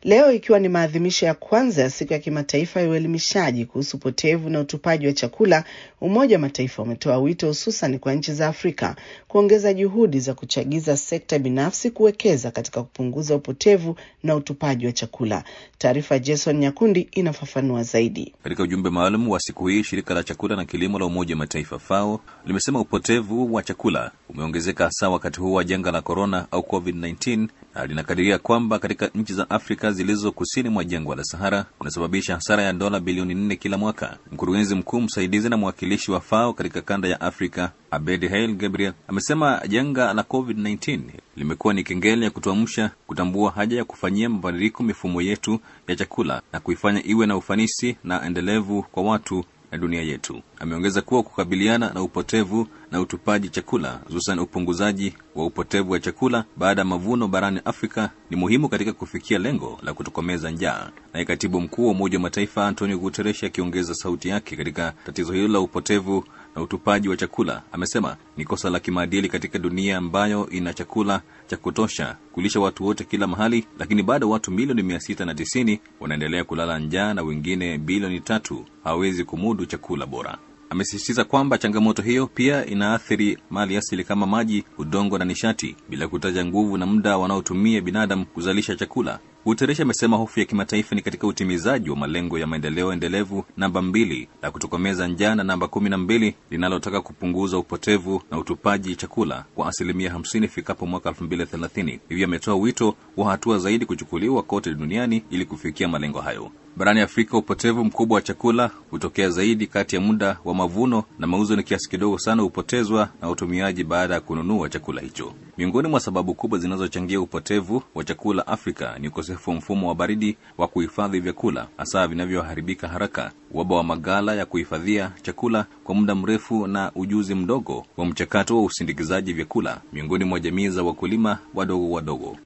Leo ikiwa ni maadhimisho ya kwanza ya siku ya kimataifa ya uelimishaji kuhusu upotevu na utupaji wa chakula, Umoja wa Mataifa umetoa wito hususan kwa nchi za Afrika kuongeza juhudi za kuchagiza sekta binafsi kuwekeza katika kupunguza upotevu na utupaji wa chakula. Taarifa Jason Nyakundi inafafanua zaidi. Katika ujumbe maalum wa siku hii, shirika la chakula na kilimo la Umoja wa Mataifa FAO limesema upotevu wa chakula umeongezeka hasa wakati huu wa janga la corona au COVID-19, na linakadiria kwamba katika nchi za Afrika zilizo kusini mwa jangwa la Sahara kunasababisha hasara ya dola bilioni 4 kila mwaka. Mkurugenzi mkuu msaidizi na mwakilishi wa FAO katika kanda ya Afrika, Abedi Haile Gabriel, amesema janga la COVID-19 limekuwa ni kengele ya kutuamsha kutambua haja ya kufanyia mabadiliko mifumo yetu ya chakula na kuifanya iwe na ufanisi na endelevu kwa watu na dunia yetu. Ameongeza kuwa kukabiliana na upotevu na utupaji chakula, hususan upunguzaji wa upotevu wa chakula baada ya mavuno barani Afrika, ni muhimu katika kufikia lengo la kutokomeza njaa. Na katibu mkuu wa Umoja wa Mataifa Antonio Guterres akiongeza sauti yake katika tatizo hilo la upotevu na utupaji wa chakula, amesema ni kosa la kimaadili katika dunia ambayo ina chakula cha kutosha kulisha watu wote kila mahali, lakini bado watu milioni 690 wanaendelea kulala njaa na wengine bilioni 3 hawawezi kumudu chakula bora. Amesisitiza kwamba changamoto hiyo pia inaathiri mali asili kama maji, udongo na nishati, bila kutaja nguvu na muda wanaotumia binadamu kuzalisha chakula. Guterres amesema hofu ya kimataifa ni katika utimizaji wa malengo ya maendeleo endelevu namba 2 la kutokomeza njaa na namba 12 linalotaka kupunguza upotevu na utupaji chakula kwa 50% ifikapo mwaka 2030. Hivyo ametoa wito wa hatua zaidi kuchukuliwa kote duniani ili kufikia malengo hayo. Barani Afrika, upotevu mkubwa wa chakula hutokea zaidi kati ya muda wa mavuno na mauzo, ni kiasi kidogo sana hupotezwa na utumiaji baada ya kununua chakula hicho. Miongoni mwa sababu kubwa zinazochangia upotevu wa chakula Afrika ni ukosefu wa mfumo wa baridi wa kuhifadhi vyakula, hasa vinavyoharibika haraka, uhaba wa magala ya kuhifadhia chakula kwa muda mrefu, na ujuzi mdogo wa mchakato wa usindikizaji vyakula miongoni mwa jamii za wakulima wadogo.